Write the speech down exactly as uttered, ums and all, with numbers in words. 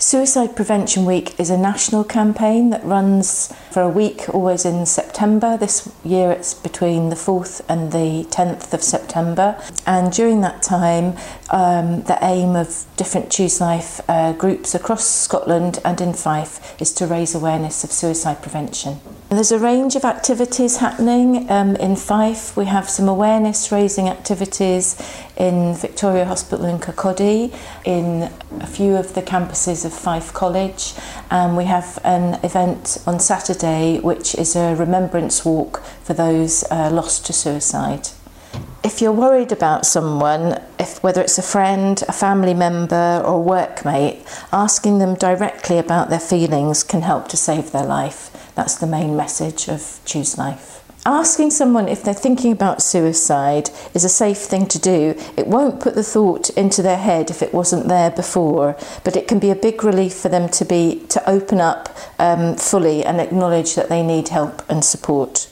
Suicide Prevention Week is a national campaign that runs for a week, always in September. This year it's between the fourth and the tenth of September. And during that time, um, the aim of different Choose Life uh, groups across Scotland and in Fife is to raise awareness of suicide prevention. And there's a range of activities happening um, in Fife. We have some awareness raising activities in Victoria Hospital in Kirkcaldy, in a few of the campuses of Fife College, and we have an event on Saturday which is a remembrance walk for those uh, lost to suicide. If you're worried about someone, if, whether it's a friend, a family member or a workmate, asking them directly about their feelings can help to save their life. That's the main message of Choose Life. Asking someone if they're thinking about suicide is a safe thing to do. It won't put the thought into their head if it wasn't there before, but it can be a big relief for them to be to open up um, fully and acknowledge that they need help and support.